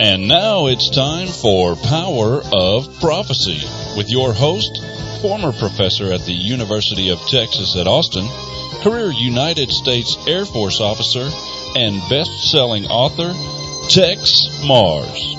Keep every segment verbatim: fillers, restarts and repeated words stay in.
And now it's time for Power of Prophecy with your host, former professor at the University of Texas at Austin, career United States Air Force officer, and best-selling author, Tex Mars.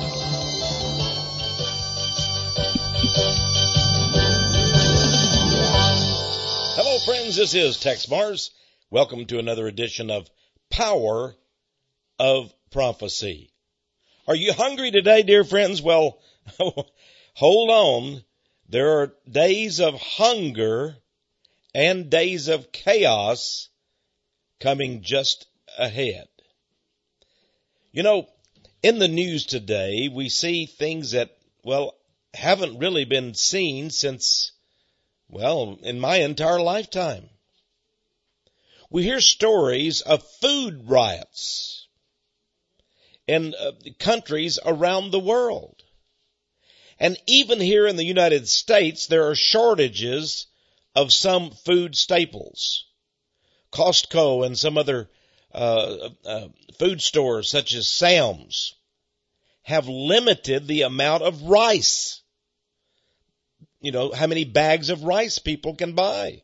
Hello, friends. This is Tex Mars. Welcome to another edition of Power of Prophecy. Are you hungry today, dear friends? Well, hold on. There are days of hunger and days of chaos coming just ahead. You know, in the news today, we see things that, well, haven't really been seen since, well, in my entire lifetime. We hear stories of food riots in uh, countries around the world. And even here in the United States, there are shortages of some food staples. Costco and some other uh, uh, food stores, such as Sam's, have limited the amount of rice. You know, how many bags of rice people can buy.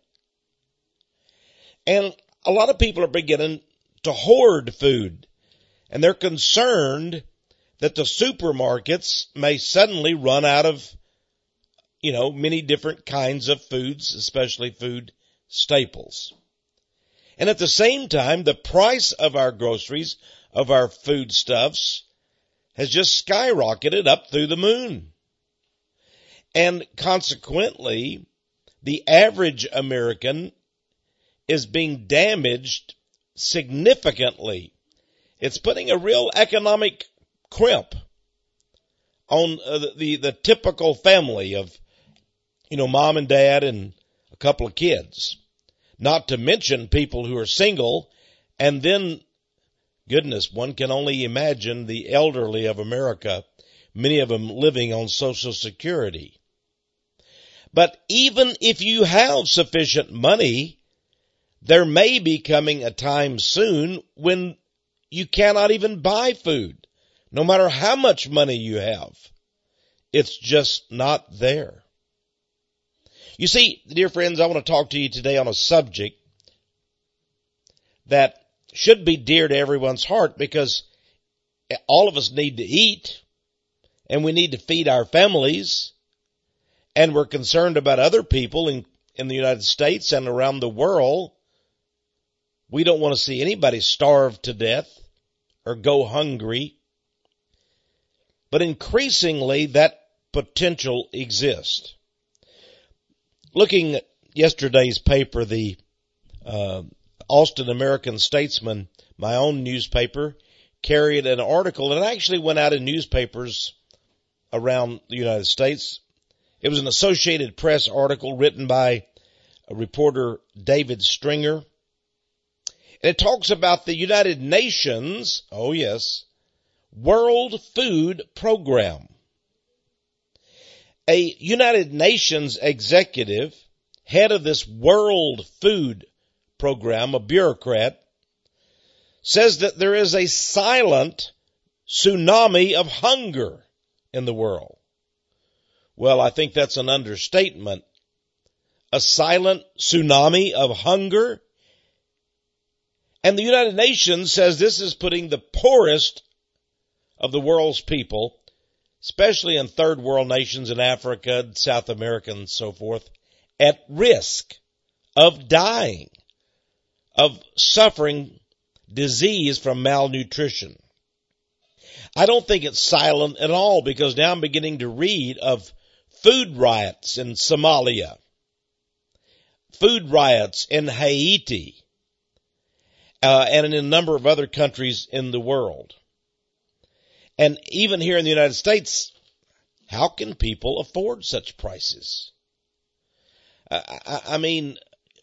And a lot of people are beginning to hoard food. And they're concerned that the supermarkets may suddenly run out of, you know, many different kinds of foods, especially food staples. And at the same time, the price of our groceries, of our foodstuffs, has just skyrocketed up through the moon. And consequently, the average American is being damaged significantly. It's putting a real economic crimp on uh, the, the the typical family of, you know, mom and dad and a couple of kids. Not to mention people who are single, and then, goodness, one can only imagine the elderly of America, many of them living on Social Security. But even if you have sufficient money, there may be coming a time soon when you cannot even buy food, no matter how much money you have. It's just not there. You see, dear friends, I want to talk to you today on a subject that should be dear to everyone's heart, because all of us need to eat, and we need to feed our families, and we're concerned about other people in, in the United States and around the world. We don't want to see anybody starve to death or go hungry. But increasingly, that potential exists. Looking at yesterday's paper, the uh, Austin American-Statesman, my own newspaper, carried an article, and it actually went out in newspapers around the United States. It was an Associated Press article written by a reporter, David Stringer. And it talks about the United Nations, oh yes, World Food Program. A United Nations executive, head of this World Food Program, a bureaucrat, says that there is a silent tsunami of hunger in the world. Well, I think that's an understatement. A silent tsunami of hunger? And the United Nations says this is putting the poorest of the world's people, especially in third world nations in Africa, South America, and so forth, at risk of dying, of suffering disease from malnutrition. I don't think it's silent at all, because now I'm beginning to read of food riots in Somalia, food riots in Haiti, Uh, and in a number of other countries in the world. And even here in the United States, how can people afford such prices? I, I, I mean,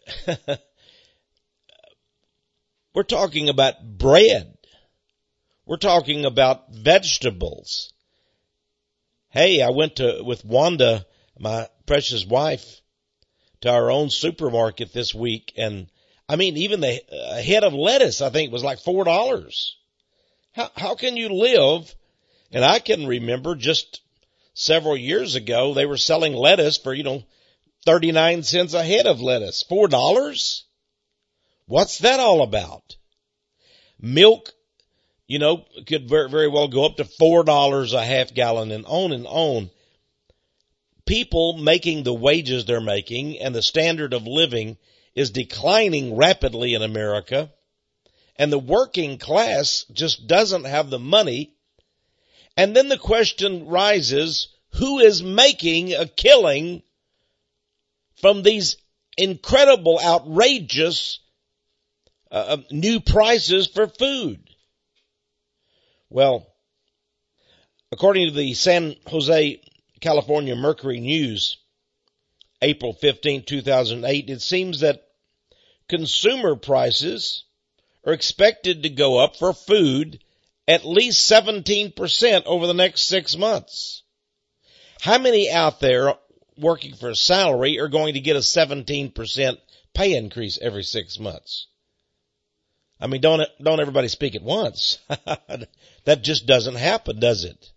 we're talking about bread. We're talking about vegetables. Hey, I went to, with Wanda, my precious wife, to our own supermarket this week, and I mean, even the a head of lettuce, I think, was like four dollars. How, how can you live And I can remember just several years ago, they were selling lettuce for, you know, thirty-nine cents a head of lettuce. four dollars? What's that all about? Milk, you know, could very, very well go up to four dollars a half gallon, and on and on. People making the wages they're making and the standard of living is declining rapidly in America, and the working class just doesn't have the money. And then the question rises, who is making a killing from these incredible, outrageous uh, new prices for food? Well, according to the San Jose, California Mercury News, April fifteenth, two thousand eight, it seems that consumer prices are expected to go up for food at least seventeen percent over the next six months. How many out there working for a salary are going to get a seventeen percent pay increase every six months? I mean, don't, don't everybody speak at once. That just doesn't happen, does it?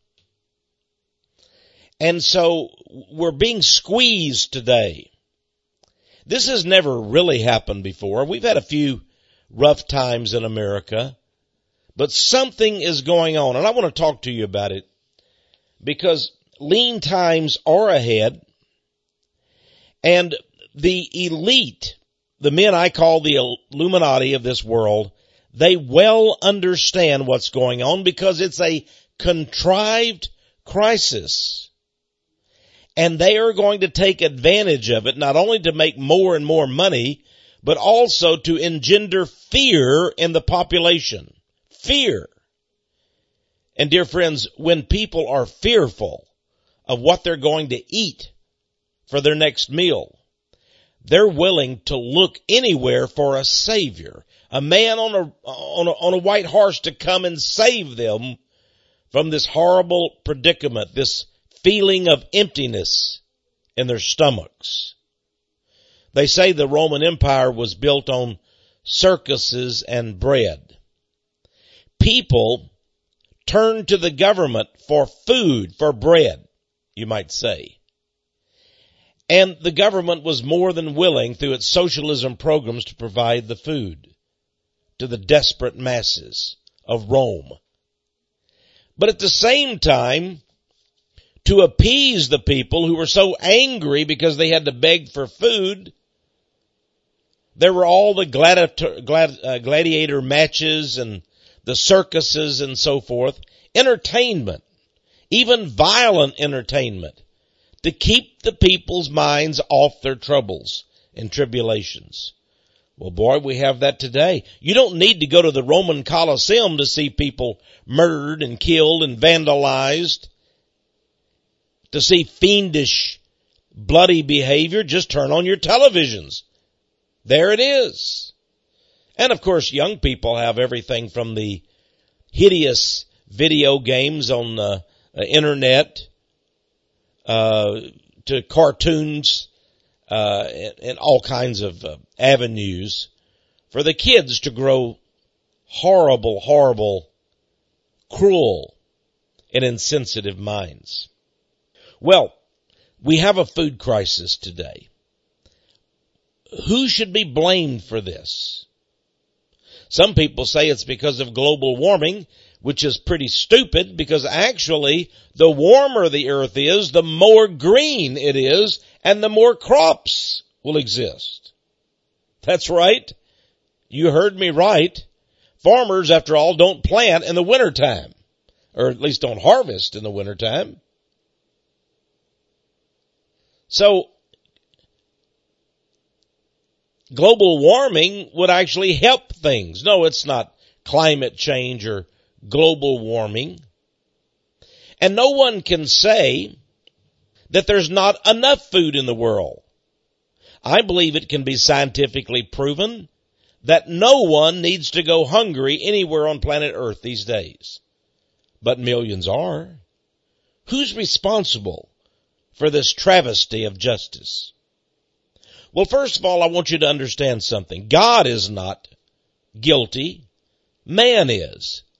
And so we're being squeezed today. This has never really happened before. We've had a few rough times in America, but something is going on, and I want to talk to you about it because lean times are ahead, and the elite, the men I call the Illuminati of this world, they well understand what's going on because it's a contrived crisis. And they are going to take advantage of it, not only to make more and more money, but also to engender fear in the population. Fear. And dear friends, when people are fearful of what they're going to eat for their next meal, they're willing to look anywhere for a savior, a man on a, on a, on a white horse to come and save them from this horrible predicament, this feeling of emptiness in their stomachs. They say the Roman Empire was built on circuses and bread. People turned to the government for food, for bread, you might say. And the government was more than willing through its socialism programs to provide the food to the desperate masses of Rome. But at the same time, to appease the people who were so angry because they had to beg for food, there were all the gladiator, glad, uh, gladiator matches and the circuses and so forth, entertainment, even violent entertainment, to keep the people's minds off their troubles and tribulations. Well, boy, we have that today. You don't need to go to the Roman Colosseum to see people murdered and killed and vandalized. To see fiendish, bloody behavior, just turn on your televisions. There it is. And of course, young people have everything from the hideous video games on the uh, internet uh, to cartoons uh, and, and all kinds of uh, avenues for the kids to grow horrible, horrible, cruel, and insensitive minds. Well, we have a food crisis today. Who should be blamed for this? Some people say it's because of global warming, which is pretty stupid because actually the warmer the earth is, the more green it is, and the more crops will exist. That's right. You heard me right. Farmers, after all, don't plant in the wintertime, or at least don't harvest in the wintertime. So, global warming would actually help things. No, it's not climate change or global warming. And no one can say that there's not enough food in the world. I believe it can be scientifically proven that no one needs to go hungry anywhere on planet Earth these days. But millions are. Who's responsible for this travesty of justice? Well, first of all, I want you to understand something. God is not guilty. Man is.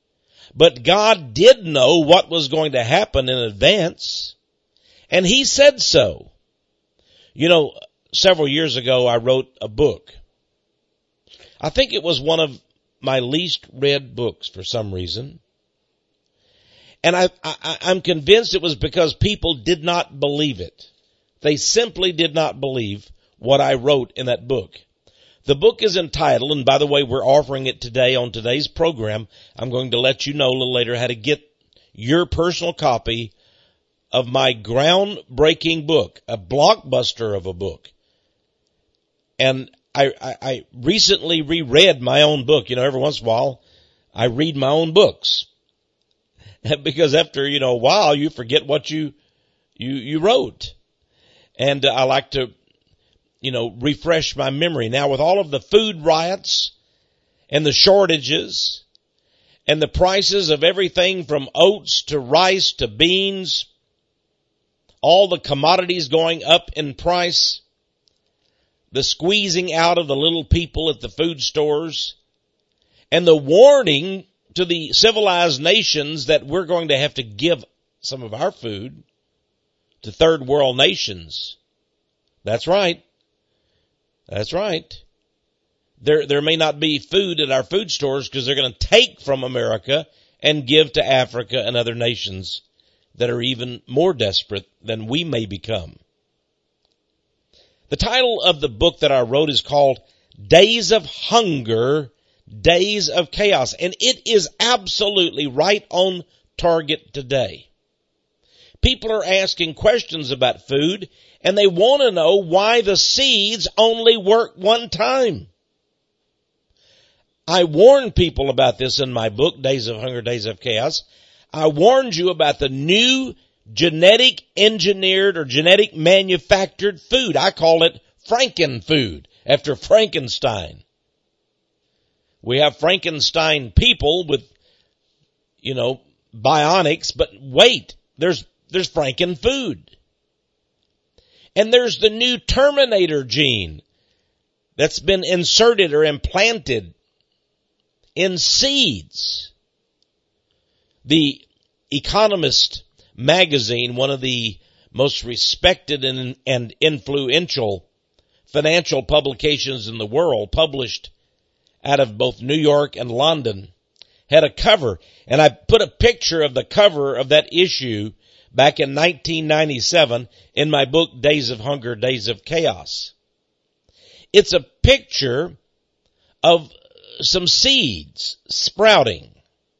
But God did know what was going to happen in advance, and He said so. You know, several years ago I wrote a book. I think it was one of my least read books for some reason. And I, I, I'm convinced it was because people did not believe it. They simply did not believe what I wrote in that book. The book is entitled, and by the way, we're offering it today on today's program. I'm going to let you know a little later how to get your personal copy of my groundbreaking book, a blockbuster of a book. And I, I, I recently reread my own book. You know, every once in a while, I read my own books. Because after, you know, a while, you forget what you, you, you wrote. And uh, I like to, you know, refresh my memory. Now, with all of the food riots and the shortages and the prices of everything from oats to rice to beans, all the commodities going up in price, the squeezing out of the little people at the food stores, and the warning to the civilized nations that we're going to have to give some of our food to third world nations. That's right. That's right. There, there may not be food at our food stores because they're going to take from America and give to Africa and other nations that are even more desperate than we may become. The title of the book that I wrote is called Days of Hunger, Days of Chaos, and it is absolutely right on target today. People are asking questions about food, and they want to know why the seeds only work one time. I warned people about this in my book, Days of Hunger, Days of Chaos. I warned you about the new genetic engineered or genetic manufactured food. I call it Frankenfood, after Frankenstein. We have Frankenstein people with, you know, bionics, but wait, there's, there's Frankenfood. And there's the new Terminator gene that's been inserted or implanted in seeds. The Economist magazine, one of the most respected and, and influential financial publications in the world, published out of both New York and London, had a cover, and I put a picture of the cover of that issue back in nineteen ninety-seven in my book, Days of Hunger, Days of Chaos. It's a picture of some seeds sprouting.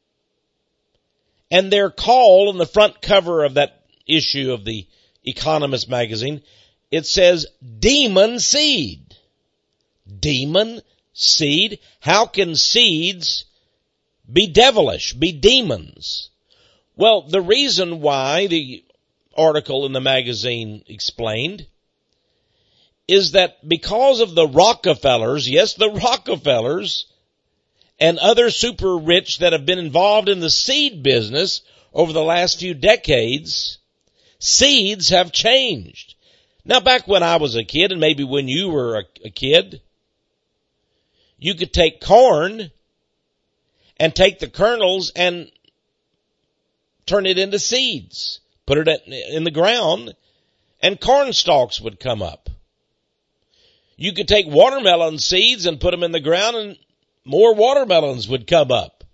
And they're called, on the front cover of that issue of the Economist magazine, it says, demon seed. Demon seed? How can seeds be devilish, be demons? Well, the reason why, the article in the magazine explained, is that because of the Rockefellers, yes, the Rockefellers, and other super rich that have been involved in the seed business over the last few decades, seeds have changed. Now, back when I was a kid, and maybe when you were a, a kid, you could take corn and take the kernels and turn it into seeds, put it in the ground, and corn stalks would come up. You could take watermelon seeds and put them in the ground, and more watermelons would come up.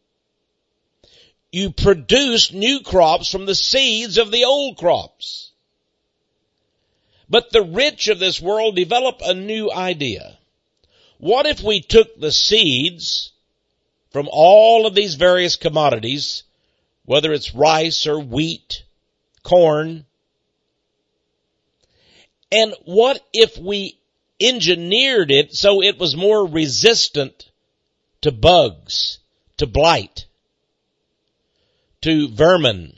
You produce new crops from the seeds of the old crops. But the rich of this world develop a new idea. What if we took the seeds from all of these various commodities, whether it's rice or wheat, corn, and what if we engineered it so it was more resistant to bugs, to blight, to vermin,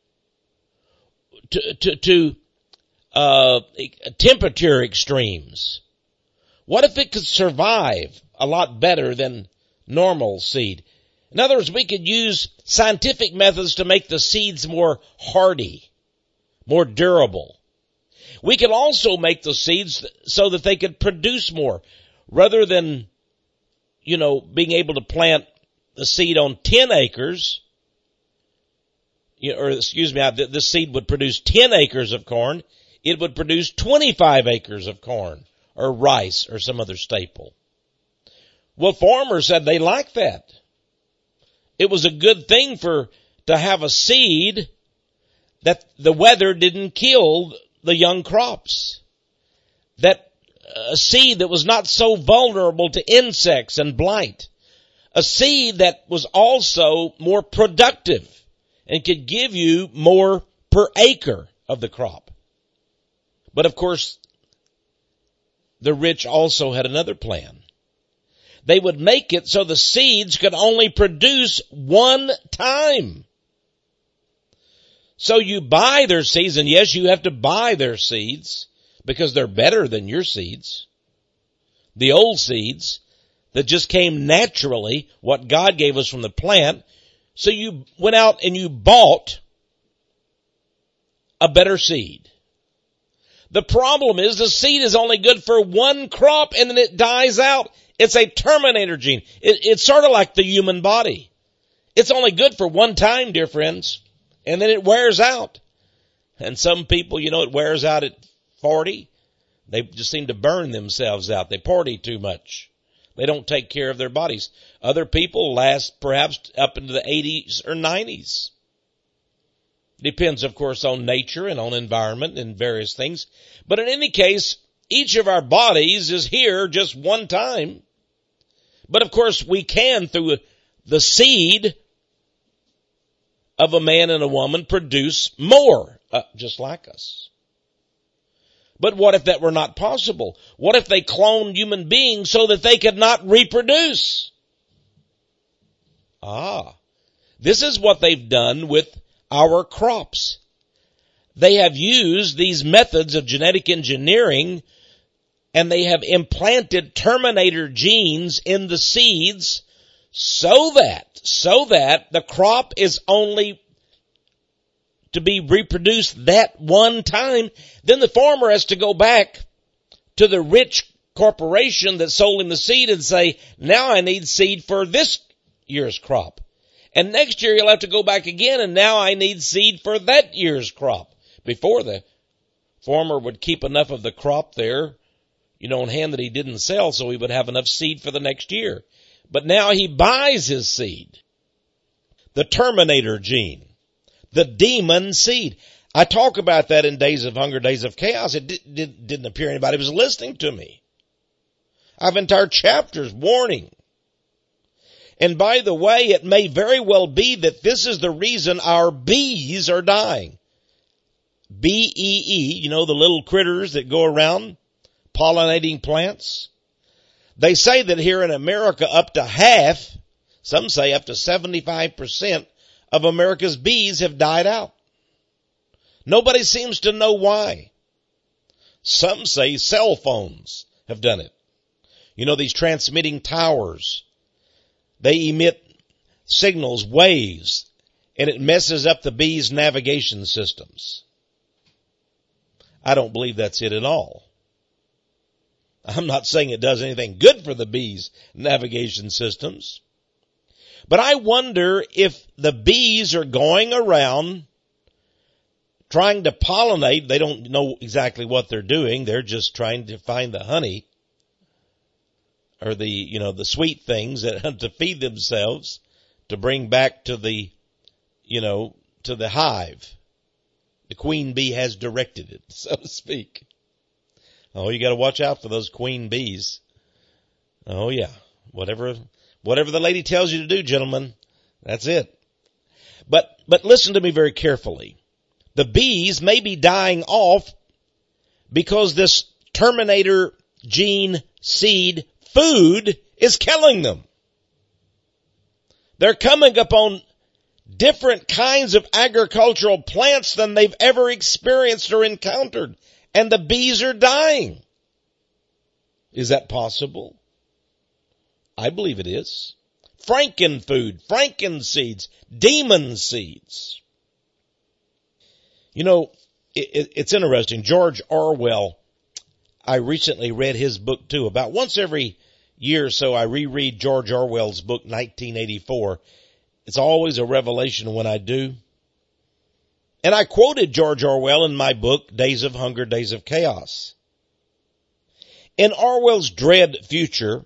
to, to, to uh, temperature extremes? What if it could survive a lot better than normal seed? In other words, we could use scientific methods to make the seeds more hardy, more durable. We could also make the seeds so that they could produce more, rather than, you know, being able to plant the seed on ten acres. or excuse me, the seed would produce ten acres of corn, it would produce twenty-five acres of corn or rice or some other staple. Well, farmers said they liked that. It was a good thing for to have a seed that the weather didn't kill the young crops. That a seed that was not so vulnerable to insects and blight. A seed that was also more productive and could give you more per acre of the crop. But of course, the rich also had another plan. They would make it so the seeds could only produce one time. So you buy their seeds, and yes, you have to buy their seeds because they're better than your seeds. The old seeds that just came naturally, what God gave us from the plant. So you went out and you bought a better seed. The problem is the seed is only good for one crop and then it dies out. It's a terminator gene. It, it's sort of like the human body. It's only good for one time, dear friends, and then it wears out. And some people, you know, it wears out at forty. They just seem to burn themselves out. They party too much. They don't take care of their bodies. Other people last perhaps up into the eighties or nineties. Depends, of course, on nature and on environment and various things. But in any case, each of our bodies is here just one time. But of course, we can, through the seed of a man and a woman, produce more, uh, just like us. But what if that were not possible? What if they cloned human beings so that they could not reproduce? Ah, this is what they've done with our crops. They have used these methods of genetic engineering, and they have implanted terminator genes in the seeds so that, so that the crop is only to be reproduced that one time. Then the farmer has to go back to the rich corporation that sold him the seed and say, now I need seed for this year's crop. And next year he'll have to go back again, and now I need seed for that year's crop. Before, the farmer would keep enough of the crop there, you know, on hand that he didn't sell, so he would have enough seed for the next year. But now he buys his seed. The terminator gene. The demon seed. I talk about that in Days of Hunger, Days of Chaos. It did, did, didn't appear anybody was listening to me. I have entire chapters warning. And by the way, it may very well be that this is the reason our bees are dying. B E E, you know, the little critters that go around pollinating plants. They say that here in America up to half, some say up to seventy-five percent of America's bees have died out. Nobody seems to know why. Some say cell phones have done it. You know, these transmitting towers. They emit signals, waves, and it messes up the bees' navigation systems. I don't believe that's it at all. I'm not saying it does anything good for the bees' navigation systems. But I wonder if the bees are going around trying to pollinate. They don't know exactly what they're doing. They're just trying to find the honey. Or the, you know, the sweet things that to feed themselves, to bring back to the, you know, to the hive. The queen bee has directed it, so to speak. Oh, you got to watch out for those queen bees. Oh yeah, whatever, whatever the lady tells you to do, gentlemen, that's it. But, but listen to me very carefully. The bees may be dying off because this terminator gene seed food is killing them. They're coming upon different kinds of agricultural plants than they've ever experienced or encountered, and the bees are dying. Is that possible? I believe it is. Frankenfood, frankenseeds, demon seeds. You know, it, it, it's interesting. George Orwell, I recently read his book too. About once every year or so, I reread George Orwell's book, nineteen eighty-four. It's always a revelation when I do. And I quoted George Orwell in my book, Days of Hunger, Days of Chaos. In Orwell's dread future,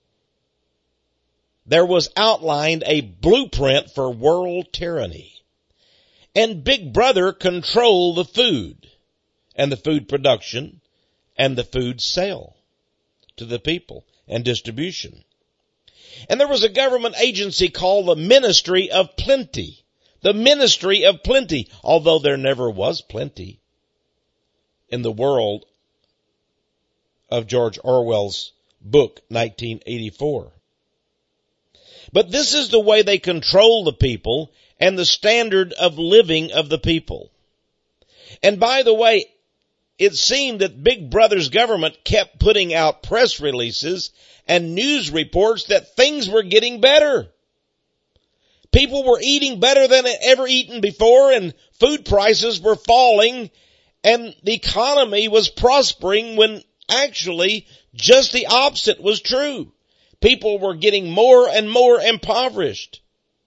there was outlined a blueprint for world tyranny. And Big Brother controlled the food and the food production and the food sale to the people and distribution. And there was a government agency called the Ministry of Plenty. The Ministry of Plenty, although there never was plenty in the world of George Orwell's book, nineteen eighty-four. But this is the way they control the people and the standard of living of the people. And by the way, it seemed that Big Brother's government kept putting out press releases and news reports that things were getting better. People were eating better than ever eaten before, and food prices were falling, and the economy was prospering, when actually just the opposite was true. People were getting more and more impoverished.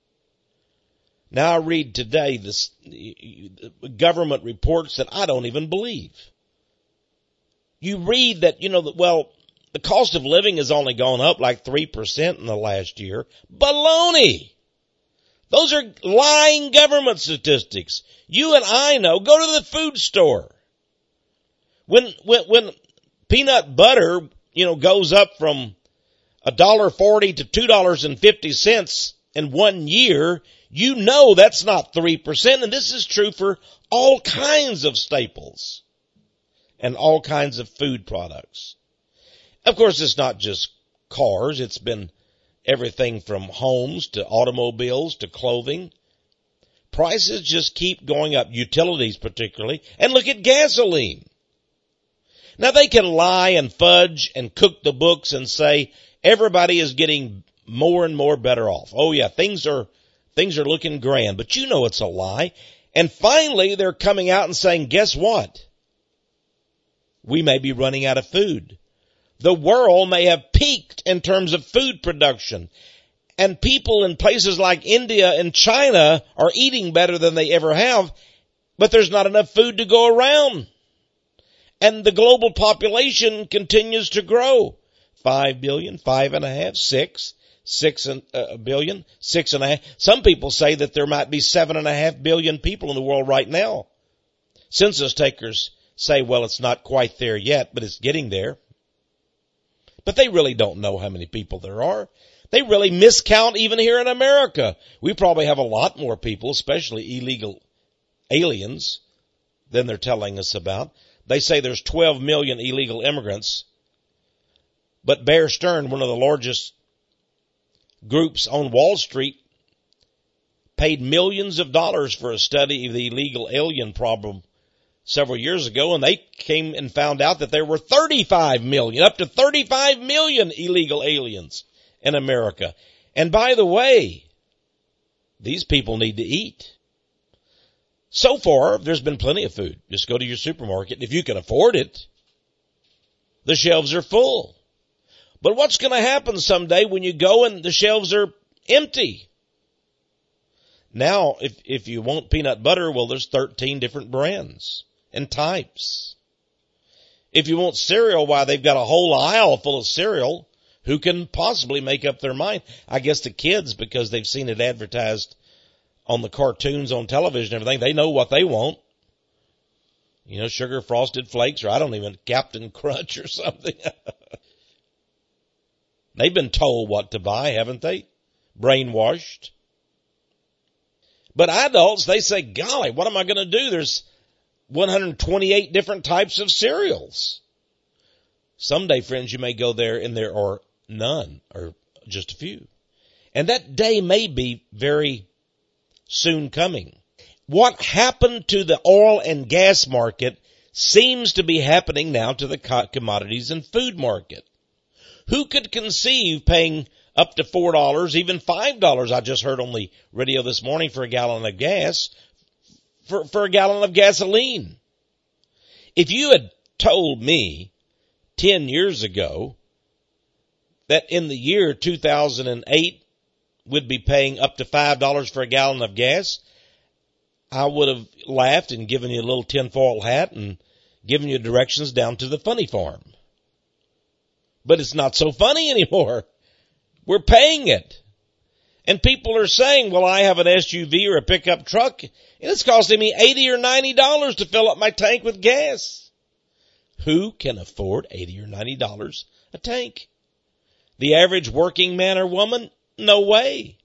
Now I read today this government reports that I don't even believe. You read that, you know, that, well, the cost of living has only gone up like three percent in the last year. Baloney! Those are lying government statistics. You and I know. Go to the food store. When, when, when peanut butter, you know, goes up from a dollar forty to two dollars and fifty cents in one year, you know that's not three percent. And this is true for all kinds of staples and all kinds of food products. Of course, it's not just cars. It's been everything from homes to automobiles to clothing. Prices just keep going up, utilities particularly. And look at gasoline. Now they can lie and fudge and cook the books and say everybody is getting more and more better off. Oh yeah, things are, things are looking grand, but you know it's a lie. And finally they're coming out and saying, guess what? We may be running out of food. The world may have peaked in terms of food production. And people in places like India and China are eating better than they ever have, but there's not enough food to go around. And the global population continues to grow. Five billion, five and a half, six, six and a billion, six and a half. Some people say that there might be seven and a half billion people in the world right now. Census takers say, well, it's not quite there yet, but it's getting there. But they really don't know how many people there are. They really miscount even here in America. We probably have a lot more people, especially illegal aliens, than they're telling us about. They say there's twelve million illegal immigrants. But Bear Stearns, one of the largest groups on Wall Street, paid millions of dollars for a study of the illegal alien problem several years ago, and they came and found out that there were thirty-five million, up to thirty-five million illegal aliens in America. And by the way, these people need to eat. So far, there's been plenty of food. Just go to your supermarket. If you can afford it, the shelves are full. But what's going to happen someday when you go and the shelves are empty? Now, if, if you want peanut butter, well, there's thirteen different brands and types. If you want cereal, why, they've got a whole aisle full of cereal. Who can possibly make up their mind? I guess the kids, because they've seen it advertised on the cartoons on television and everything. They know what they want. You know, sugar frosted flakes, or I don't even, Captain Crunch or something. They've been told what to buy, haven't they? Brainwashed. But adults, they say, golly, what am I going to do? There's one hundred twenty-eight different types of cereals. Someday, friends, you may go there and there are none, or just a few. And that day may be very soon coming. What happened to the oil and gas market seems to be happening now to the commodities and food market. Who could conceive paying up to four dollars, even five dollars, I just heard on the radio this morning, for a gallon of gas, for, for a gallon of gasoline? If you had told me ten years ago that in the year two thousand eight we'd be paying up to five dollars for a gallon of gas, I would have laughed and given you a little tinfoil hat and given you directions down to the funny farm. But it's not so funny anymore. We're paying it. And people are saying, well, I have an S U V or a pickup truck, and it's costing me eighty or ninety dollars to fill up my tank with gas. Who can afford eighty or ninety dollars a tank? The average working man or woman? No way.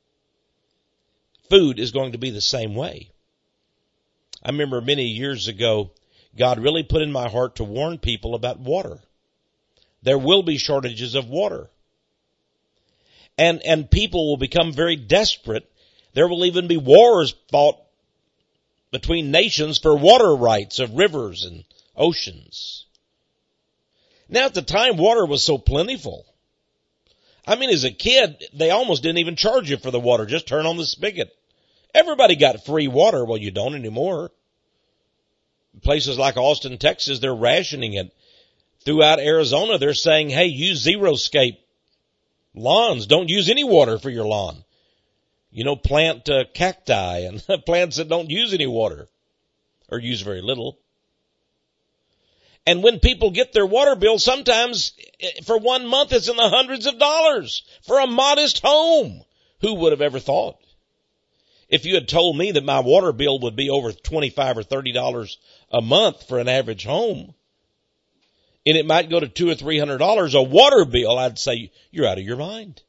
Food is going to be the same way. I remember many years ago, God really put in my heart to warn people about water. There will be shortages of water. And, and people will become very desperate. There will even be wars fought between nations for water rights of rivers and oceans. Now, at the time, water was so plentiful. I mean, as a kid, they almost didn't even charge you for the water. Just turn on the spigot. Everybody got free water. Well, you don't anymore. Places like Austin, Texas, they're rationing it. Throughout Arizona, they're saying, hey, use Zeroscape lawns. Don't use any water for your lawn. You know, plant uh, cacti and plants that don't use any water or use very little. And when people get their water bill, sometimes for one month it's in the hundreds of dollars for a modest home. Who would have ever thought? If you had told me that my water bill would be over twenty-five or thirty dollars a month for an average home, and it might go to two or three hundred dollars a water bill, I'd say you're out of your mind.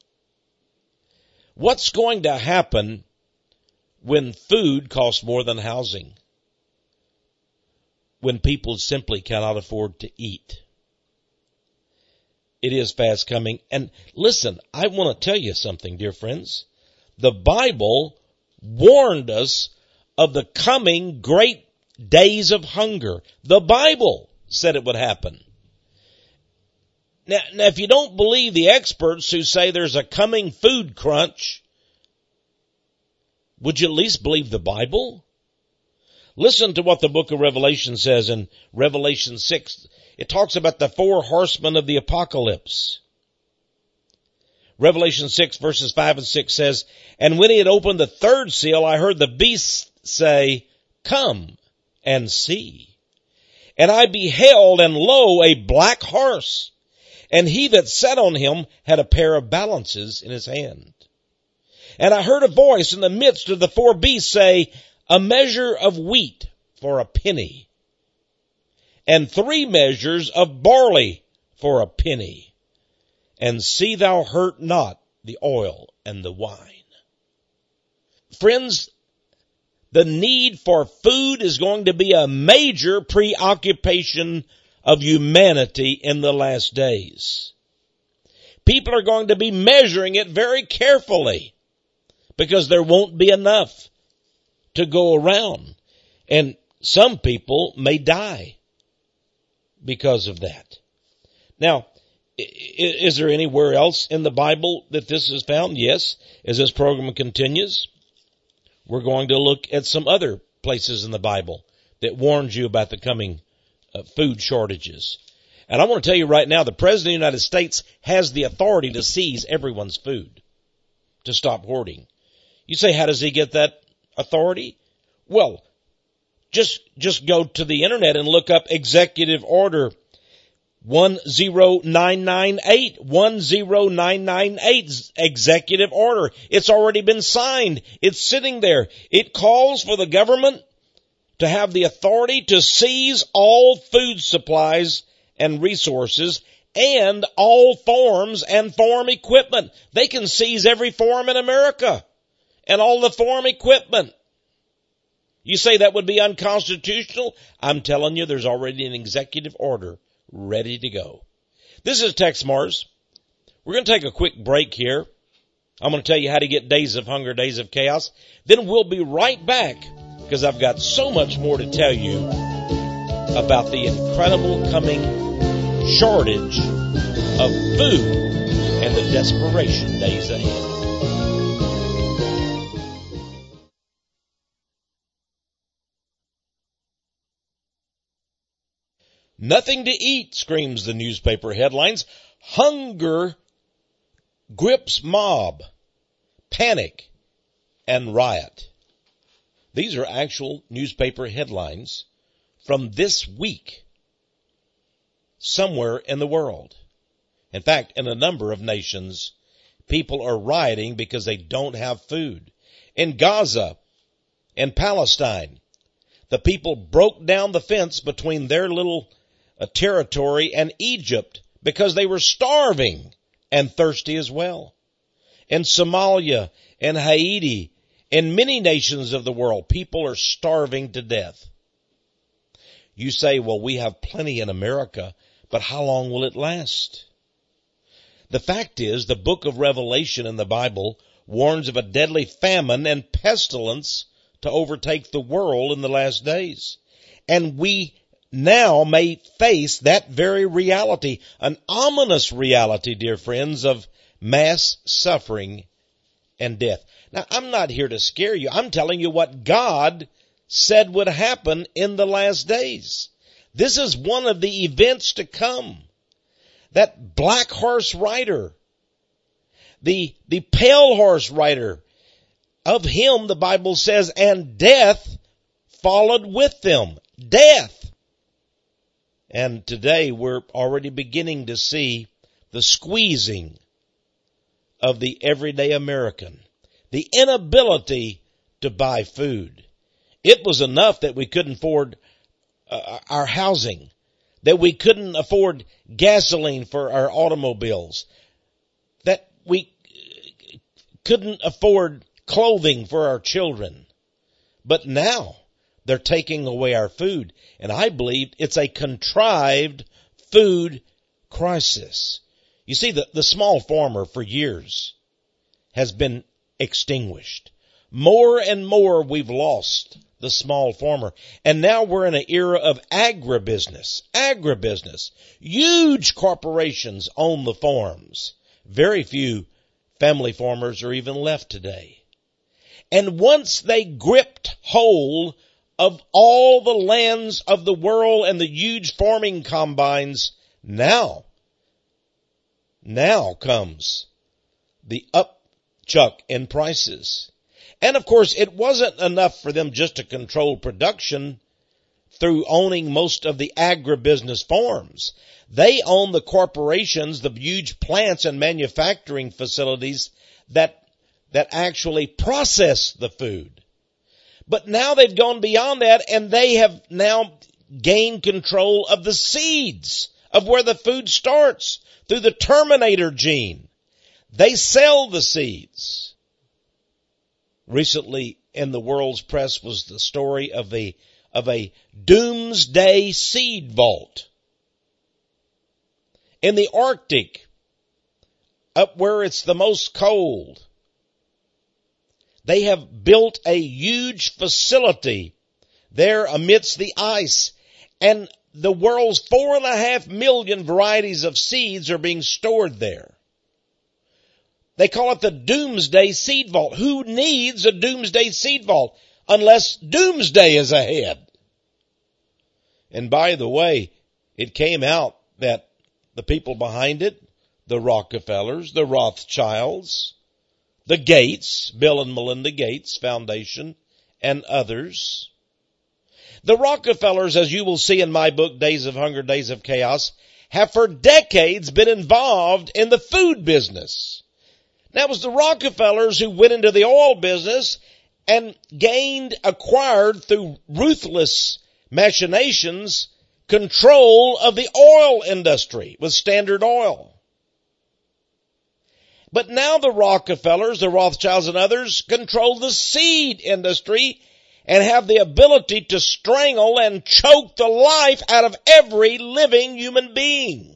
What's going to happen when food costs more than housing? When people simply cannot afford to eat. It is fast coming. And listen, I want to tell you something, dear friends. The Bible warned us of the coming great days of hunger. The Bible said it would happen. Now, now, if you don't believe the experts who say there's a coming food crunch, would you at least believe the Bible? Listen to what the book of Revelation says in Revelation six. It talks about the four horsemen of the apocalypse. Revelation six verses five and six says, and when he had opened the third seal, I heard the beast say, come and see. And I beheld, and lo, a black horse, and he that sat on him had a pair of balances in his hand. And I heard a voice in the midst of the four beasts say, a measure of wheat for a penny, and three measures of barley for a penny, and see thou hurt not the oil and the wine. Friends, the need for food is going to be a major preoccupation of humanity in the last days. People are going to be measuring it very carefully because there won't be enough to go around. And some people may die because of that. Now, is there anywhere else in the Bible that this is found? Yes. As this program continues, we're going to look at some other places in the Bible that warns you about the coming uh, food shortages. And I want to tell you right now, the President of the United States has the authority to seize everyone's food, to stop hoarding. You say, how does he get that authority? Well, just, just go to the internet and look up Executive Order one zero nine nine eight, one zero nine nine eight, Executive Order. It's already been signed. It's sitting there. It calls for the government to have the authority to seize all food supplies and resources and all farms and farm equipment. They can seize every farm in America and all the farm equipment. You say that would be unconstitutional? I'm telling you, there's already an executive order ready to go. This is Tex Mars. We're going to take a quick break here. I'm going to tell you how to get Days of Hunger, Days of Chaos. Then we'll be right back because I've got so much more to tell you about the incredible coming shortage of food and the desperation days ahead. Nothing to eat, screams the newspaper headlines. Hunger grips mob, panic, and riot. These are actual newspaper headlines from this week somewhere in the world. In fact, in a number of nations, people are rioting because they don't have food. In Gaza and Palestine, the people broke down the fence between their little uh, territory and Egypt because they were starving and thirsty as well. In Somalia and Haiti, in many nations of the world, people are starving to death. You say, well, we have plenty in America, but how long will it last? The fact is, the book of Revelation in the Bible warns of a deadly famine and pestilence to overtake the world in the last days. And we now may face that very reality, an ominous reality, dear friends, of mass suffering and death. Now, I'm not here to scare you. I'm telling you what God said would happen in the last days. This is one of the events to come. That black horse rider, the, the pale horse rider, of him the Bible says, and death followed with them. Death. And today we're already beginning to see the squeezing of the everyday American, the inability to buy food. It was enough that we couldn't afford uh, our housing, that we couldn't afford gasoline for our automobiles, that we couldn't afford clothing for our children. But now they're taking away our food, and I believe it's a contrived food crisis. You see, the, the small farmer for years has been extinguished. More and more we've lost the small farmer. And now we're in an era of agribusiness. Agribusiness. Huge corporations own the farms. Very few family farmers are even left today. And once they gripped hold of all the lands of the world and the huge farming combines, now, now comes the upchuck in prices. And of course, it wasn't enough for them just to control production through owning most of the agribusiness farms. They own the corporations, the huge plants and manufacturing facilities that, that actually process the food. But now they've gone beyond that, and they have now gained control of the seeds of where the food starts through the Terminator gene. They sell the seeds. Recently in the world's press was the story of a, of a doomsday seed vault. In the Arctic, up where it's the most cold, they have built a huge facility there amidst the ice, and the world's four and a half million varieties of seeds are being stored there. They call it the Doomsday Seed Vault. Who needs a Doomsday Seed Vault unless Doomsday is ahead? And by the way, it came out that the people behind it, the Rockefellers, the Rothschilds, the Gates, Bill and Melinda Gates Foundation, and others. The Rockefellers, as you will see in my book, Days of Hunger, Days of Chaos, have for decades been involved in the food business. That was the Rockefellers who went into the oil business and gained, acquired through ruthless machinations, control of the oil industry with Standard Oil. But now the Rockefellers, the Rothschilds and others control the seed industry and have the ability to strangle and choke the life out of every living human being.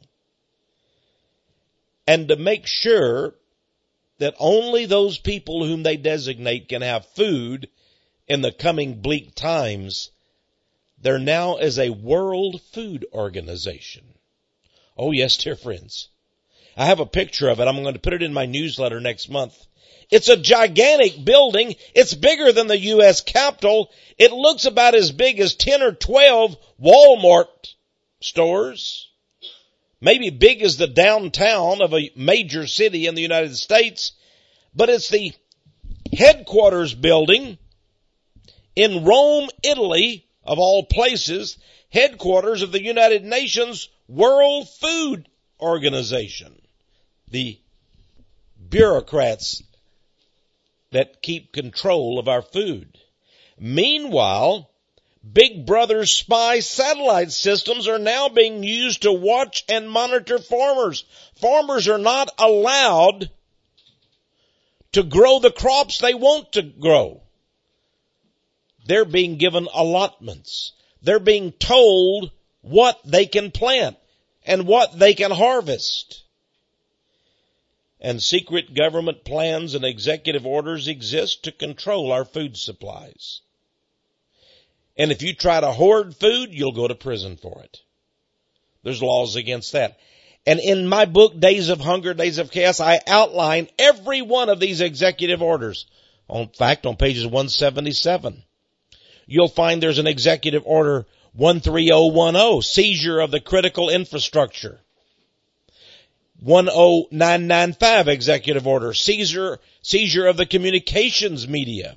And to make sure that only those people whom they designate can have food in the coming bleak times, there now is a World Food Organization. Oh yes, dear friends. I have a picture of it. I'm going to put it in my newsletter next month. It's a gigantic building. It's bigger than the U S Capitol. It looks about as big as ten or twelve Walmart stores. Maybe big as the downtown of a major city in the United States. But it's the headquarters building in Rome, Italy, of all places, headquarters of the United Nations World Food Organization, the bureaucrats that keep control of our food. Meanwhile, Big Brother spy satellite systems are now being used to watch and monitor farmers. Farmers are not allowed to grow the crops they want to grow. They're being given allotments. They're being told what they can plant and what they can harvest. And secret government plans and executive orders exist to control our food supplies. And if you try to hoard food, you'll go to prison for it. There's laws against that. And in my book, Days of Hunger, Days of Chaos, I outline every one of these executive orders. In fact, on pages one seventy-seven, you'll find there's an executive order one three zero one zero, seizure of the critical infrastructure. one oh nine nine five executive order, seizure, seizure of the communications media.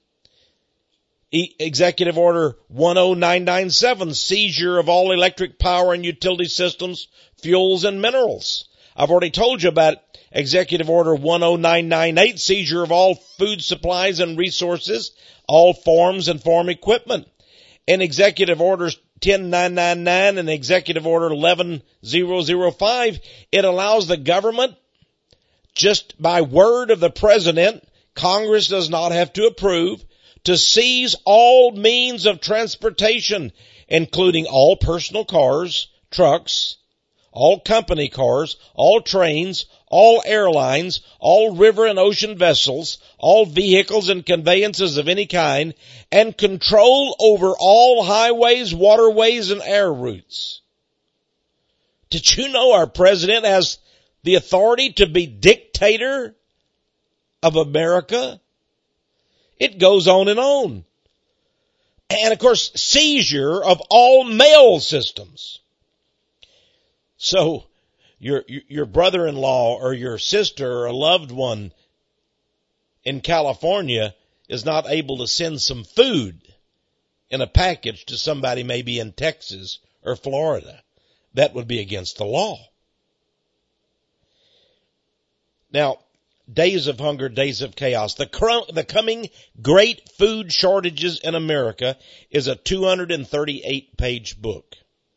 E- executive order one oh nine nine seven, seizure of all electric power and utility systems, fuels and minerals. I've already told you about executive order one oh nine nine eight, seizure of all food supplies and resources, all forms and farm equipment. And executive orders ten nine nine nine and executive order eleven thousand five, it allows the government, just by word of the president, Congress does not have to approve, to seize all means of transportation, including all personal cars, trucks, all company cars, all trains, all airlines, all river and ocean vessels, all vehicles and conveyances of any kind, and control over all highways, waterways, and air routes. Did you know our president has the authority to be dictator of America? It goes on and on. And of course, seizure of all mail systems. So, your, your brother-in-law or your sister or a loved one in California is not able to send some food in a package to somebody maybe in Texas or Florida. That would be against the law. Now, Days of Hunger, Days of Chaos. The, cr- the coming great food shortages in America is a two hundred thirty-eight page book.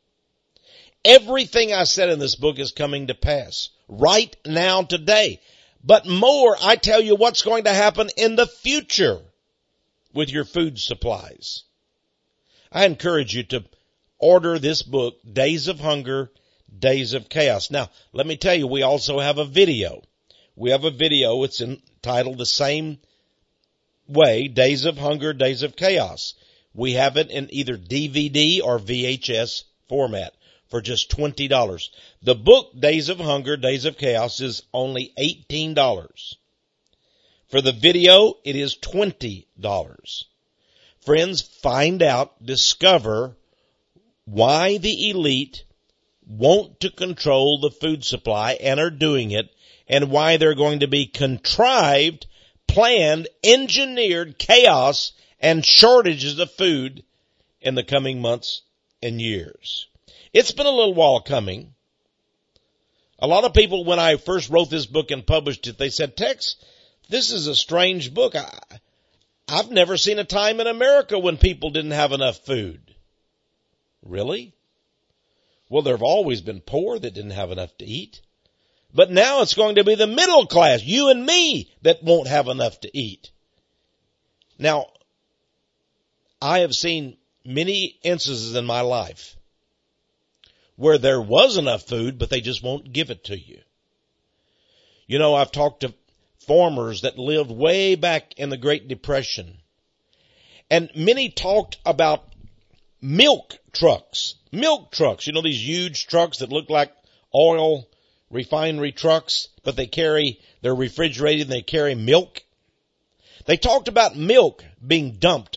Everything I said in this book is coming to pass right now, today. But more, I tell you what's going to happen in the future with your food supplies. I encourage you to order this book, Days of Hunger, Days of Chaos. Now, let me tell you, we also have a video. We have a video. It's entitled the same way, Days of Hunger, Days of Chaos. We have it in either D V D or V H S format for just twenty dollars. The book, Days of Hunger, Days of Chaos, is only eighteen dollars. For the video, it is twenty dollars. Friends, find out, discover why the elite want to control the food supply and are doing it, and why they're going to be contrived, planned, engineered chaos and shortages of food in the coming months and years. It's been a little while coming. A lot of people, when I first wrote this book and published it, they said, Tex, this is a strange book. I, I've never seen a time in America when people didn't have enough food. Really? Well, there have always been poor that didn't have enough to eat. But now it's going to be the middle class, you and me, that won't have enough to eat. Now, I have seen many instances in my life where there was enough food, but they just won't give it to you. You know, I've talked to farmers that lived way back in the Great Depression, and many talked about milk trucks. Milk trucks, you know, these huge trucks that look like oil refinery trucks, but they carry, they're refrigerated and they carry milk. They talked about milk being dumped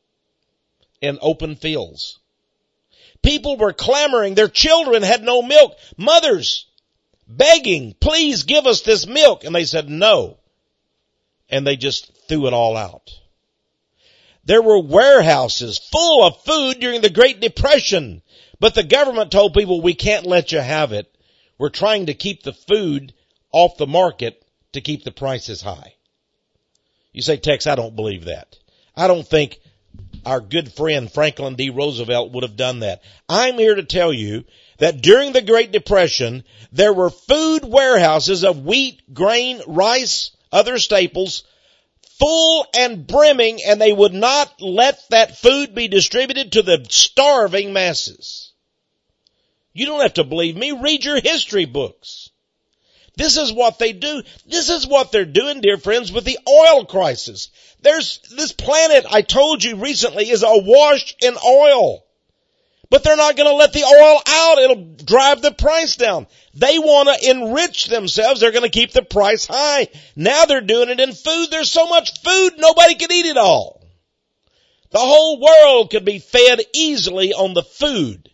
in open fields. People were clamoring. Their children had no milk. Mothers begging, please give us this milk. And they said no. And they just threw it all out. There were warehouses full of food during the Great Depression, but the government told people, we can't let you have it. We're trying to keep the food off the market to keep the prices high. You say, Tex, I don't believe that. I don't think our good friend Franklin D. Roosevelt would have done that. I'm here to tell you that during the Great Depression, there were food warehouses of wheat, grain, rice, other staples, full and brimming, and they would not let that food be distributed to the starving masses. You don't have to believe me. Read your history books. This is what they do. This is what they're doing, dear friends, with the oil crisis. There's, this planet, I told you recently, is awash in oil. But they're not going to let the oil out. It'll drive the price down. They want to enrich themselves. They're going to keep the price high. Now they're doing it in food. There's so much food, nobody can eat it all. The whole world could be fed easily on the food.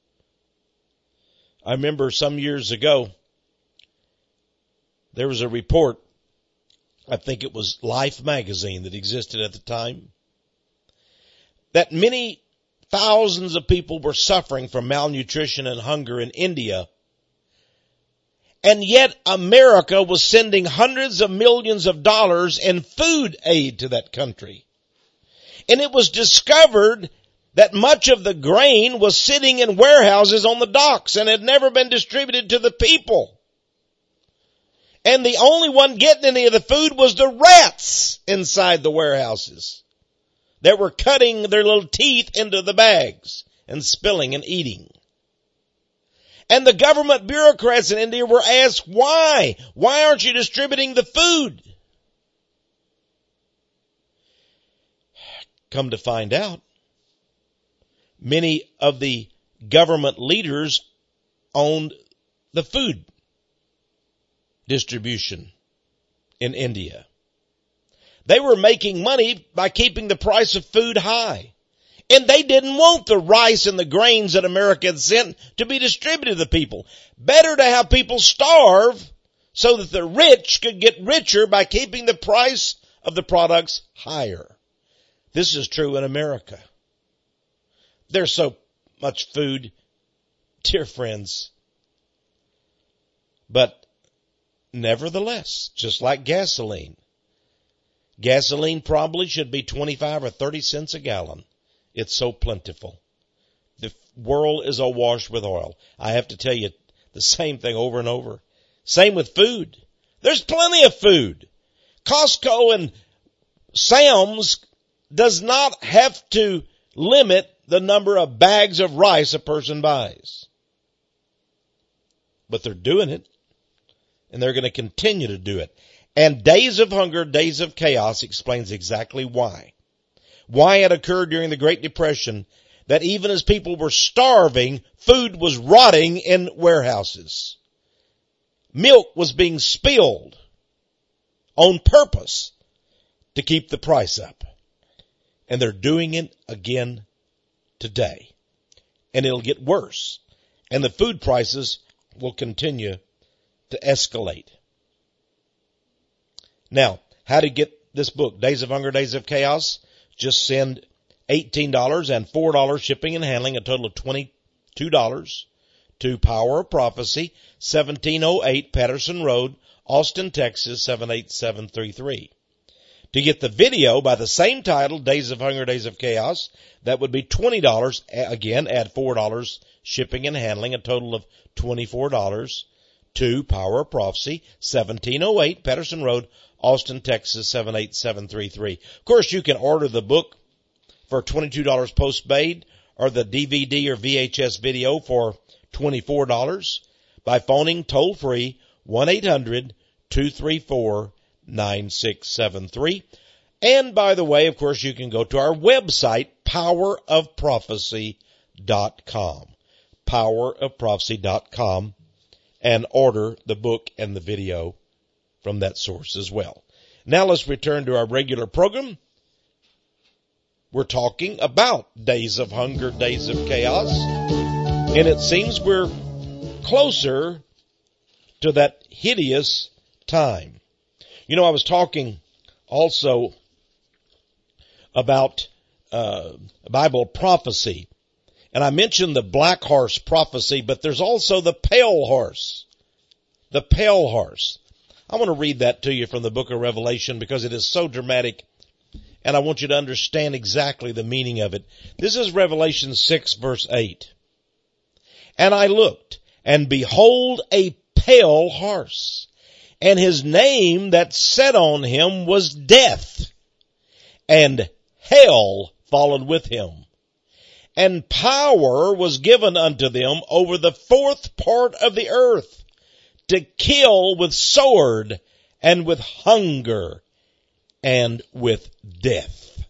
I remember some years ago, there was a report, I think it was Life magazine that existed at the time, that many thousands of people were suffering from malnutrition and hunger in India. And yet America was sending hundreds of millions of dollars in food aid to that country. And it was discovered that much of the grain was sitting in warehouses on the docks and had never been distributed to the people. And the only one getting any of the food was the rats inside the warehouses that were cutting their little teeth into the bags and spilling and eating. And the government bureaucrats in India were asked, why? Why aren't you distributing the food? Come to find out, many of the government leaders owned the food distribution in India. They were making money by keeping the price of food high. And they didn't want the rice and the grains that America had sent to be distributed to the people. Better to have people starve so that the rich could get richer by keeping the price of the products higher. This is true in America. There's so much food, dear friends. But nevertheless, just like gasoline, gasoline probably should be twenty-five or thirty cents a gallon. It's so plentiful. The world is awash with oil. I have to tell you the same thing over and over. Same with food. There's plenty of food. Costco and Sam's does not have to limit the number of bags of rice a person buys. But they're doing it. And they're going to continue to do it. And Days of Hunger, Days of Chaos explains exactly why. Why it occurred during the Great Depression, that even as people were starving, food was rotting in warehouses. Milk was being spilled on purpose to keep the price up. And they're doing it again today. And it'll get worse. And the food prices will continue to escalate. Now, how to get this book, Days of Hunger, Days of Chaos? Just send eighteen dollars and four dollars shipping and handling, a total of twenty-two dollars, to Power of Prophecy, seventeen oh eight Patterson Road, Austin, Texas, seven eight seven three three. To get the video by the same title, Days of Hunger, Days of Chaos, that would be twenty dollars. Again, add four dollars shipping and handling, a total of twenty-four dollars. To Power of Prophecy, seventeen oh eight Patterson Road, Austin, Texas, seven eight seven three three. Of course, you can order the book for twenty-two dollars postpaid, or the D V D or V H S video for twenty-four dollars by phoning toll-free one eight hundred two three four nine six seven three. And by the way, of course, you can go to our website, power of prophecy dot com. power of prophecy dot com. And order the book and the video from that source as well. Now let's return to our regular program. We're talking about Days of Hunger, Days of Chaos. And it seems we're closer to that hideous time. You know, I was talking also about uh, Bible prophecy. And I mentioned the black horse prophecy, but there's also the pale horse. The pale horse. I want to read that to you from the book of Revelation because it is so dramatic, and I want you to understand exactly the meaning of it. This is Revelation six, verse eight. And I looked, and behold, a pale horse, and his name that sat on him was Death, and hell followed with him. And power was given unto them over the fourth part of the earth, to kill with sword, and with hunger, and with death.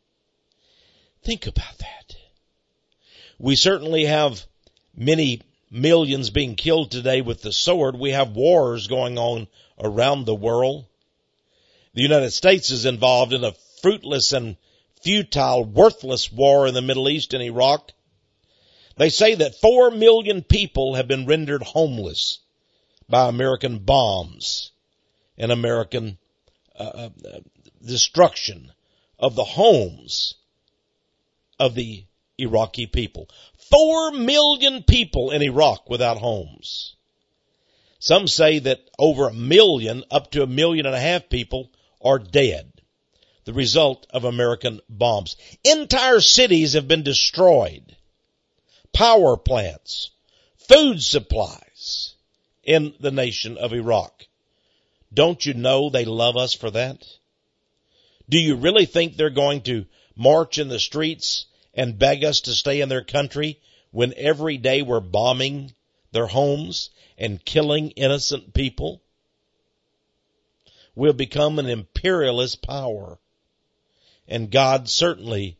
Think about that. We certainly have many millions being killed today with the sword. We have wars going on around the world. The United States is involved in a fruitless and futile, worthless war in the Middle East and Iraq. They say that four million people have been rendered homeless by American bombs and American uh, uh, destruction of the homes of the Iraqi people. Four million people in Iraq without homes. Some say that over a million, up to a million and a half people are dead. The result of American bombs. Entire cities have been destroyed. Power plants, food supplies in the nation of Iraq. Don't you know they love us for that? Do you really think they're going to march in the streets and beg us to stay in their country when every day we're bombing their homes and killing innocent people? We'll become an imperialist power. And God certainly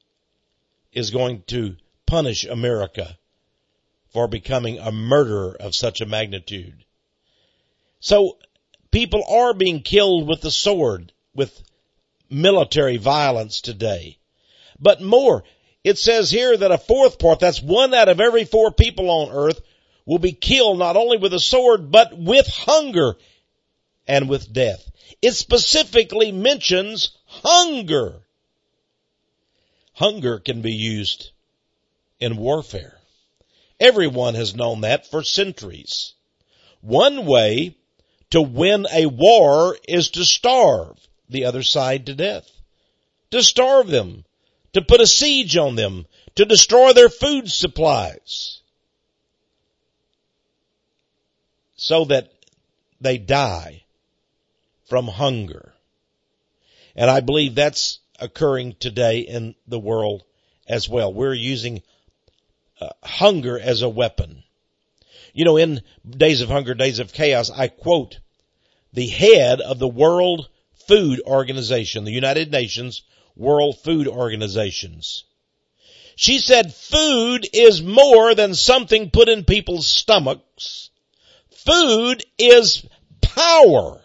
is going to punish America for becoming a murderer of such a magnitude. So people are being killed with the sword, with military violence today. But more, it says here that a fourth part, that's one out of every four people on earth, will be killed not only with a sword, but with hunger and with death. It specifically mentions hunger. Hunger can be used in warfare. Everyone has known that for centuries. One way to win a war is to starve the other side to death. To starve them. To put a siege on them. To destroy their food supplies. So that they die from hunger. And I believe that's occurring today in the world as well. We're using uh, hunger as a weapon. You know, in Days of Hunger, Days of Chaos, I quote the head of the World Food Organization, the United Nations World Food Organizations. She said, food is more than something put in people's stomachs. Food is power.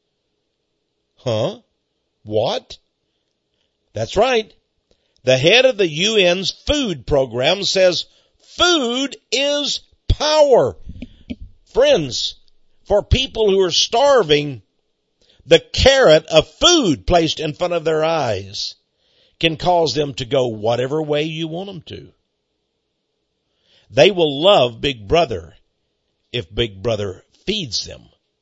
Huh? What? That's right. The head of the U N's food program says food is power. Friends, for people who are starving, the carrot of food placed in front of their eyes can cause them to go whatever way you want them to. They will love Big Brother if Big Brother feeds them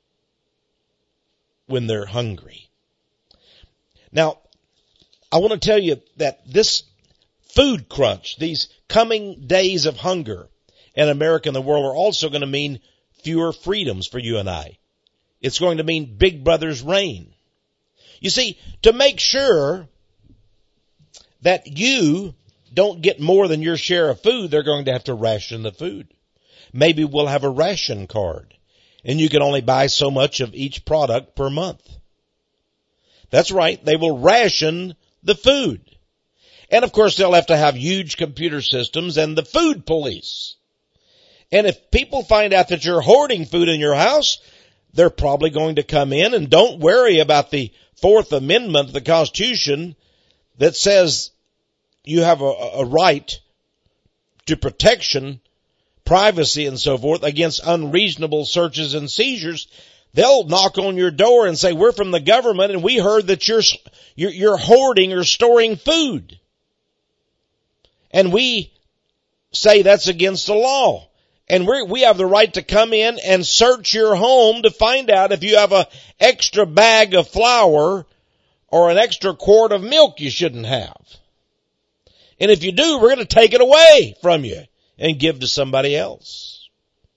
when they're hungry. Now, I want to tell you that this food crunch, these coming days of hunger in America and the world are also going to mean fewer freedoms for you and I. It's going to mean Big Brother's reign. You see, to make sure that you don't get more than your share of food, they're going to have to ration the food. Maybe we'll have a ration card, and you can only buy so much of each product per month. That's right, they will ration the food. And of course they'll have to have huge computer systems and the food police. And if people find out that you're hoarding food in your house, they're probably going to come in, and don't worry about the Fourth Amendment of the Constitution that says you have a, a right to protection, privacy, and so forth against unreasonable searches and seizures. They'll knock on your door and say, we're from the government and we heard that you're, you're, you're hoarding or storing food. And we say that's against the law. And we we have the right to come in and search your home to find out if you have an extra bag of flour or an extra quart of milk you shouldn't have. And if you do, we're going to take it away from you and give to somebody else.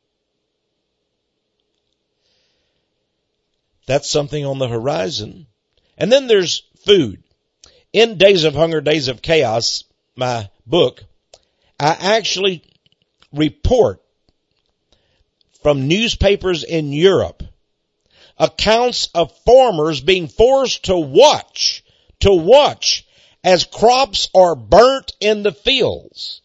That's something on the horizon. And then there's food. In Days of Hunger, Days of Chaos, my book, I actually report from newspapers in Europe accounts of farmers being forced to watch, to watch as crops are burnt in the fields.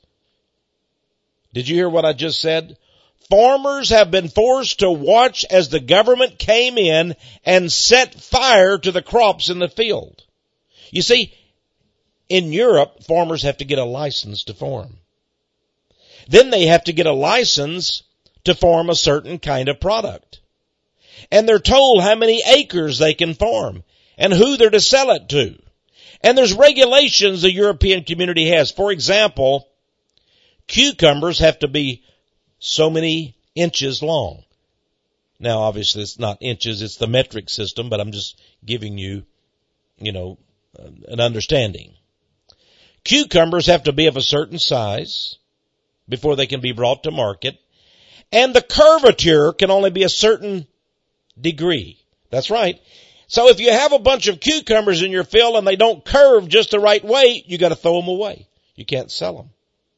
Did you hear what I just said? Farmers have been forced to watch as the government came in and set fire to the crops in the field. You see, in Europe, farmers have to get a license to farm. Then they have to get a license to farm a certain kind of product. And they're told how many acres they can farm and who they're to sell it to. And there's regulations the European community has. For example, cucumbers have to be so many inches long. Now, obviously, it's not inches, it's the metric system, but I'm just giving you, you know, an understanding. Cucumbers have to be of a certain size before they can be brought to market. And the curvature can only be a certain degree. That's right. So if you have a bunch of cucumbers in your field and they don't curve just the right way, you got to throw them away. You can't sell them.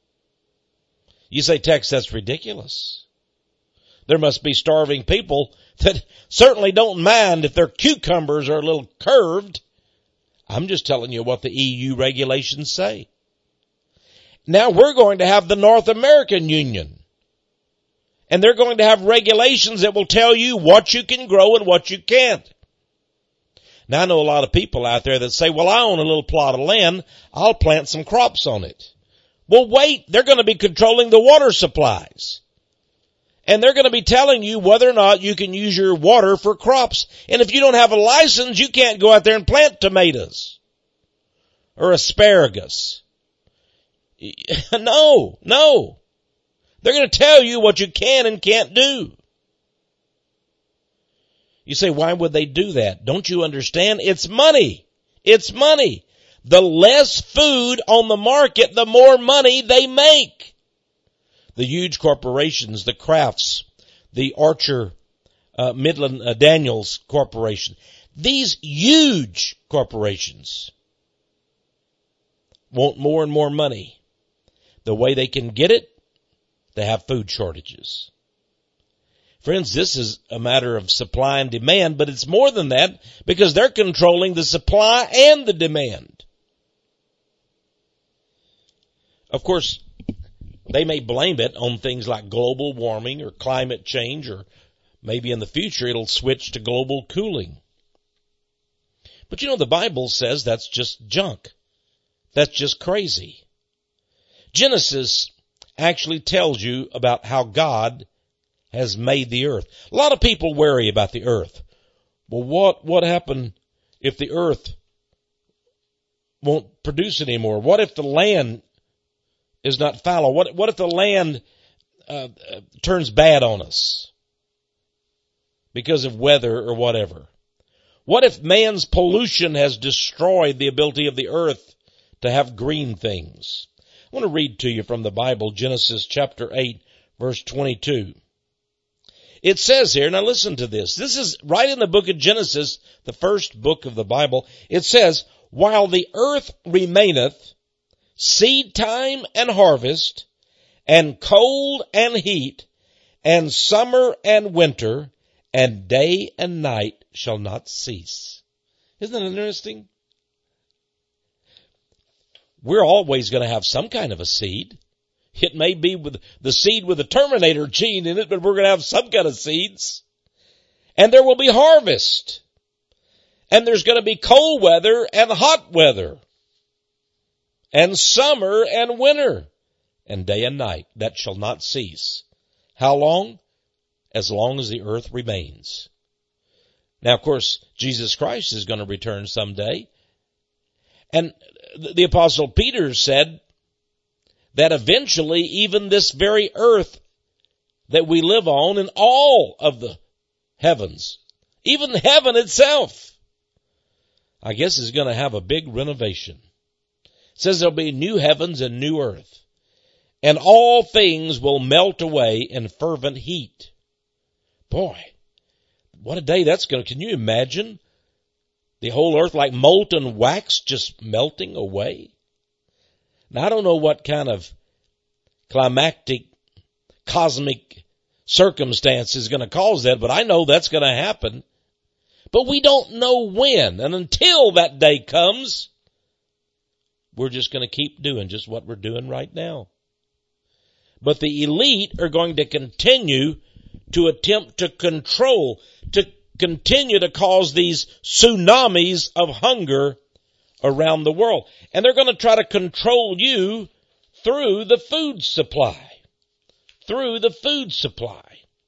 You say, Tex, that's ridiculous. There must be starving people that certainly don't mind if their cucumbers are a little curved. I'm just telling you what the E U regulations say. Now we're going to have the North American Union. And they're going to have regulations that will tell you what you can grow and what you can't. Now I know a lot of people out there that say, well, I own a little plot of land. I'll plant some crops on it. Well, wait, they're going to be controlling the water supplies. And they're going to be telling you whether or not you can use your water for crops. And if you don't have a license, you can't go out there and plant tomatoes or asparagus. No, no. They're going to tell you what you can and can't do. You say, why would they do that? Don't you understand? It's money. It's money. The less food on the market, the more money they make. The huge corporations, the Crafts, the Archer, uh, Midland uh, Daniels Corporation. These huge corporations want more and more money. The way they can get it, they have food shortages. Friends, this is a matter of supply and demand, but it's more than that because they're controlling the supply and the demand. Of course, they may blame it on things like global warming or climate change, or maybe in the future it'll switch to global cooling. But you know, the Bible says that's just junk. That's just crazy. Genesis actually tells you about how God has made the earth. A lot of people worry about the earth. Well, what, what happened if the earth won't produce anymore? What if the land is not fallow? What, what if the land uh, uh, turns bad on us because of weather or whatever? What if man's pollution has destroyed the ability of the earth to have green things? I want to read to you from the Bible, Genesis chapter eight, verse twenty-two. It says here, now listen to this. This is right in the book of Genesis, the first book of the Bible. It says, while the earth remaineth, seed time and harvest, and cold and heat, and summer and winter, and day and night shall not cease. Isn't that interesting? We're always going to have some kind of a seed. It may be with the seed with the Terminator gene in it, but we're going to have some kind of seeds. And there will be harvest. And there's going to be cold weather and hot weather. And summer and winter. And day and night. That shall not cease. How long? As long as the earth remains. Now, of course, Jesus Christ is going to return someday. And the Apostle Peter said that eventually even this very earth that we live on and all of the heavens, even heaven itself, I guess is going to have a big renovation. It says there'll be new heavens and new earth, and all things will melt away in fervent heat. Boy, what a day that's going to, can you imagine the whole earth like molten wax just melting away? Now, I don't know what kind of climactic, cosmic circumstance is going to cause that, but I know that's going to happen. But we don't know when, and until that day comes, we're just going to keep doing just what we're doing right now. But the elite are going to continue to attempt to control, to continue to cause these tsunamis of hunger around the world. And they're going to try to control you through the food supply. Through the food supply.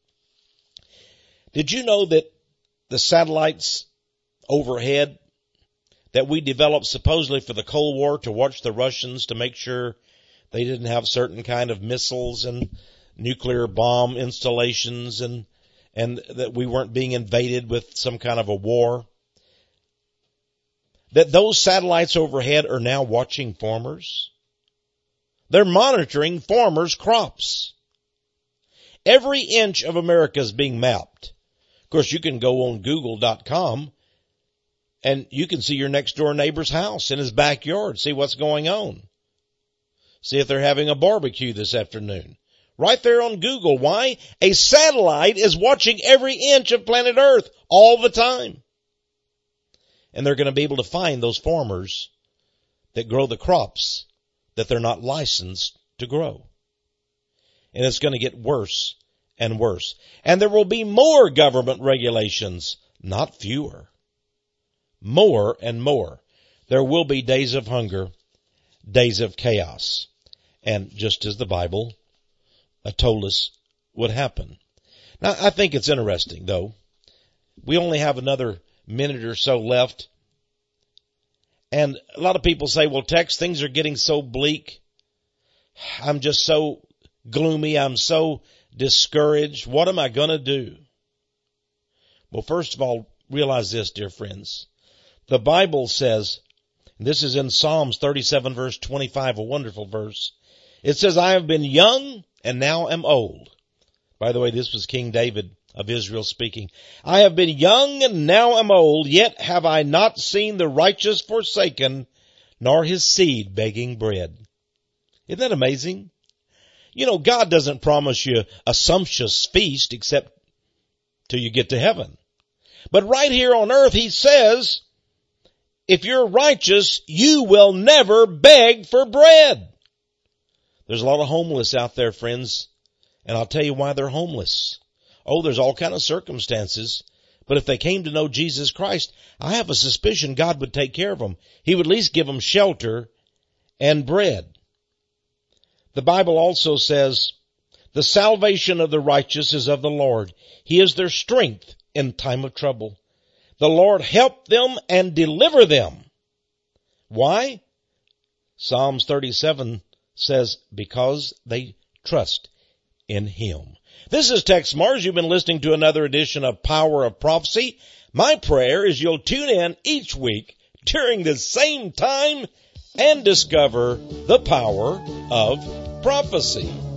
Did you know that the satellites overhead that we developed supposedly for the Cold War to watch the Russians to make sure they didn't have certain kind of missiles and nuclear bomb installations and and that we weren't being invaded with some kind of a war, that those satellites overhead are now watching farmers? They're monitoring farmers' crops. Every inch of America is being mapped. Of course, you can go on Google dot com and you can see your next door neighbor's house in his backyard, see what's going on. See if they're having a barbecue this afternoon. Right there on Google. Why? A satellite is watching every inch of planet Earth all the time. And they're going to be able to find those farmers that grow the crops that they're not licensed to grow. And it's going to get worse and worse. And there will be more government regulations, not fewer. More and more. There will be days of hunger, days of chaos. And just as the Bible told us would happen. Now, I think it's interesting, though. We only have another minute or so left. And a lot of people say, well, Tex, things are getting so bleak. I'm just so gloomy. I'm so discouraged. What am I going to do? Well, first of all, realize this, dear friends. The Bible says, and this is in Psalms thirty-seven, verse twenty-five, a wonderful verse. It says, I have been young and now am old. By the way, this was King David of Israel speaking. I have been young and now am old, yet have I not seen the righteous forsaken, nor his seed begging bread. Isn't that amazing? You know, God doesn't promise you a sumptuous feast except till you get to heaven. But right here on earth, he says, if you're righteous, you will never beg for bread. There's a lot of homeless out there, friends, and I'll tell you why they're homeless. Oh, there's all kind of circumstances, but if they came to know Jesus Christ, I have a suspicion God would take care of them. He would at least give them shelter and bread. The Bible also says, the salvation of the righteous is of the Lord. He is their strength in time of trouble. The Lord help them and deliver them. Why? Psalms thirty-seven says, because they trust in him. This is Tex Mars. You've been listening to another edition of Power of Prophecy. My prayer is you'll tune in each week during the same time and discover the power of prophecy.